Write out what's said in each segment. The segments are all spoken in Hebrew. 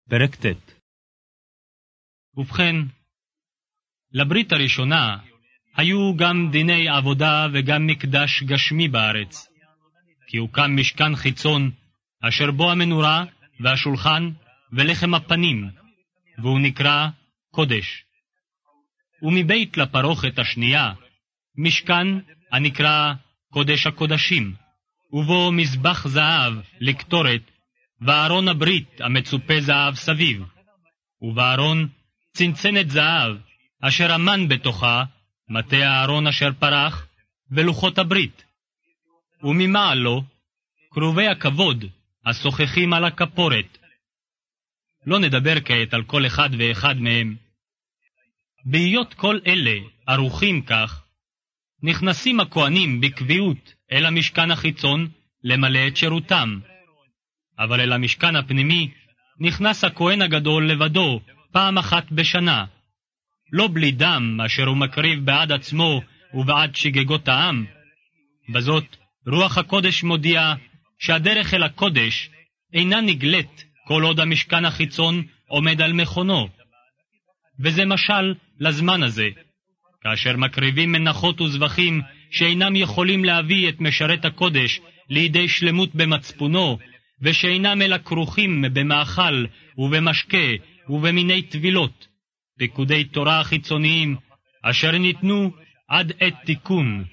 פרק ט'. ובכן, לברית הראשונה היו גם דיני עבודה וגם מקדש גשמי בארץ, כי הוקם משכן חיצון, אשר בו המנורה והשולחן ולחם הפנים, והוא נקרא קודש. ומבית לפרוכת השנייה, משכן הנקרא קודש הקודשים, ובו מזבח זהב לקטורת, וארון הברית המצופה זהב סביב, ובארון צנצנת זהב, אשר אמן בתוכה, מטה הארון אשר פרח, ולוחות הברית. וממעל לו, קרובי הכבוד, השוחחים על הכפורת. לא נדבר כעת על כל אחד ואחד מהם. בהיות כל אלה ערוכים כך, נכנסים הכהנים בקביעות אל המשכן החיצון למלא את שירותם. אבל אל המשכן הפנימי נכנס הכהן הגדול לבדו פעם אחת בשנה, לא בלי דם אשר הוא מקריב בעד עצמו ובעד שגגות העם. בזאת רוח הקודש מודיע שהדרך אל הקודש אינה נגלית כל עוד המשכן החיצון עומד על מכונו. וזה משל לזמן הזה, כאשר מקריבים מנחות וזבחים שאינם יכולים להביא את משרת הקודש לידי שלמות במצפונו, ושאינם אלא כרוכים במאכל ובמשקה ובמיני טבילות, פקודי תורה החיצוניים אשר ניתנו עד עת תיקון.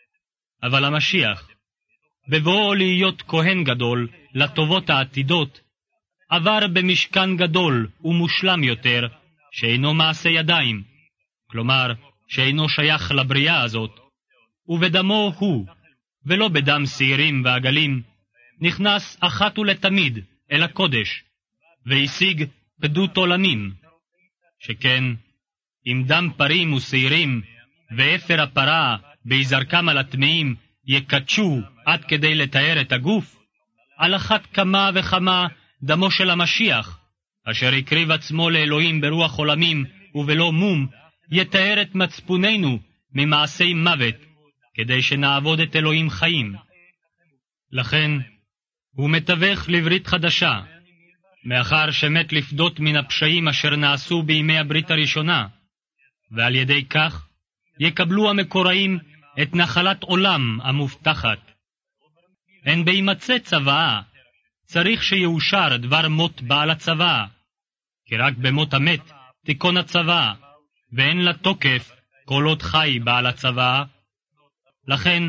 אבל המשיח, בבואו להיות כהן גדול לטובות העתידות, עבר במשכן גדול ומושלם יותר, שאינו מעשה ידיים, כלומר שאינו שייך לבריאה הזאת, ובדמו הוא, ולא בדם שעירים ועגלים, נכנס אחת ולתמיד אל הקודש, והשיג פדות עולמים. שכן, אם דם פרים ושעירים, ואפר הפרה בהיזרקם על הטמאים, יקדשו עד כדי לתאר את הגוף, על אחת כמה וכמה דמו של המשיח, אשר הקריב עצמו לאלוהים ברוח עולמים ובלא מום, יתאר את מצפוננו ממעשי מוות, כדי שנעבוד את אלוהים חיים. לכן, הוא מתווך לברית חדשה, מאחר שמת לפדות מן הפשעים אשר נעשו בימי הברית הראשונה, ועל ידי כך יקבלו המקוראים את נחלת עולם המובטחת. אין בהימצא צוואה, צריך שיאושר דבר מות בעל הצוואה, כי רק במות המת תיקון הצוואה, ואין לה תוקף כל עוד חי בעל הצוואה. לכן,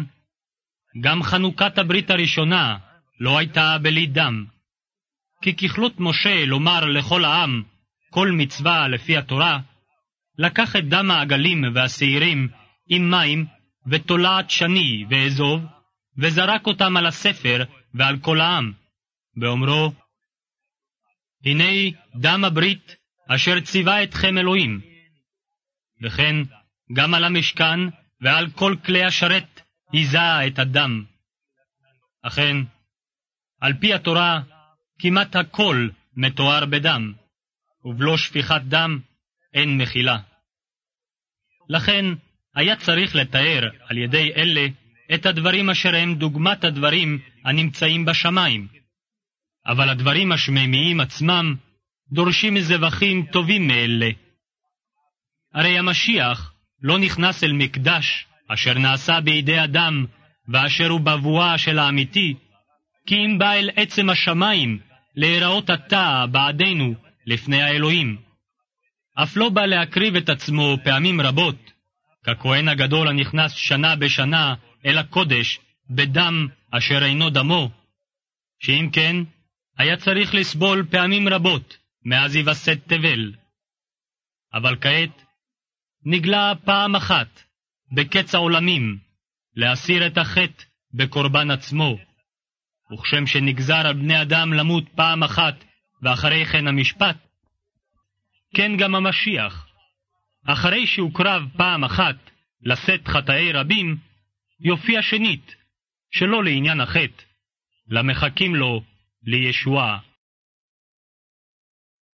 גם חנוכת הברית הראשונה לא הייתה בלי דם. כי ככלות משה לומר לכל העם כל מצווה לפי התורה, לקח את דם העגלים והשעירים עם מים ותולעת שני ואזוב, וזרק אותם על הספר ועל כל העם, באומרו, הנה דם הברית אשר ציווה אתכם אלוהים. וכן גם על המשכן ועל כל כלי השרת היזה את הדם. אכן, על פי התורה, כמעט הכל מתואר בדם, ובלא שפיכת דם אין מחילה. לכן היה צריך לתאר על ידי אלה את הדברים אשר הם דוגמת הדברים הנמצאים בשמיים. אבל הדברים השמימיים עצמם דורשים זבחים טובים מאלה. הרי המשיח לא נכנס אל מקדש אשר נעשה בידי אדם, ואשר הוא בבואה של האמיתי, כי אם בא אל עצם השמיים להיראות עתה בעדנו לפני האלוהים. אף לא בא להקריב את עצמו פעמים רבות, ככהן הגדול הנכנס שנה בשנה אל הקודש בדם אשר אינו דמו, שאם כן, היה צריך לסבול פעמים רבות מאז יווסד תבל. אבל כעת נגלה פעם אחת בקץ העולמים להסיר את החטא בקורבן עצמו, וכשם שנגזר על בני אדם למות פעם אחת ואחרי כן המשפט, כן גם המשיח, אחרי שהוקרב פעם אחת לשאת חטאי רבים, יופיע שנית, שלא לעניין החטא, למחכים לו לישועה.